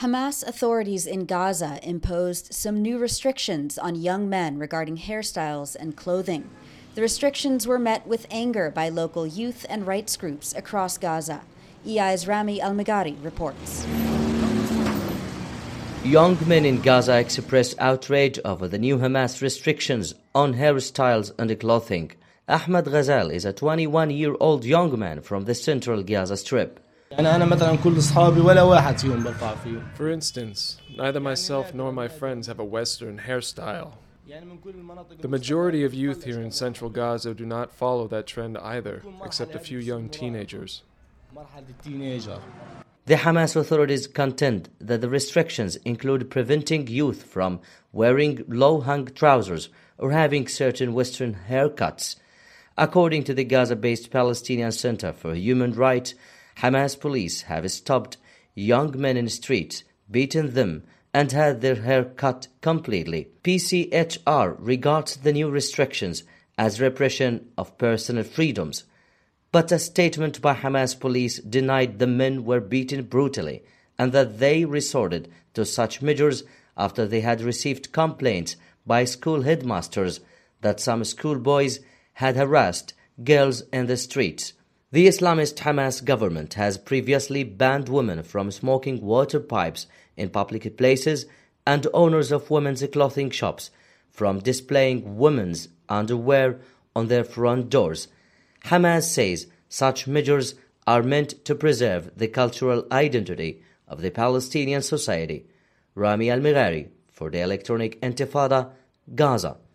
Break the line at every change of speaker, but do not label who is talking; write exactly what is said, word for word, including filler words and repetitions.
Hamas authorities in Gaza imposed some new restrictions on young men regarding hairstyles and clothing. The restrictions were met with anger by local youth and rights groups across Gaza. E I's Rami Al-Magari reports.
Young men in Gaza expressed outrage over the new Hamas restrictions on hairstyles and clothing. Ahmed Ghazal is a twenty-one-year-old young man from the central Gaza Strip.
For instance, neither myself nor my friends have a Western hairstyle. The majority of youth here in central Gaza do not follow that trend either, except a few young teenagers.
The Hamas authorities contend that the restrictions include preventing youth from wearing low-hung trousers or having certain Western haircuts. According to the Gaza-based Palestinian Center for Human Rights, Hamas police have stopped young men in the streets, beaten them, and had their hair cut completely. P C H R regards the new restrictions as repression of personal freedoms. But a statement by Hamas police denied the men were beaten brutally and that they resorted to such measures after they had received complaints by school headmasters that some schoolboys had harassed girls in the streets. The Islamist Hamas government has previously banned women from smoking water pipes in public places and owners of women's clothing shops from displaying women's underwear on their front doors. Hamas says such measures are meant to preserve the cultural identity of the Palestinian society. Rami Al-Magari for the Electronic Intifada, Gaza.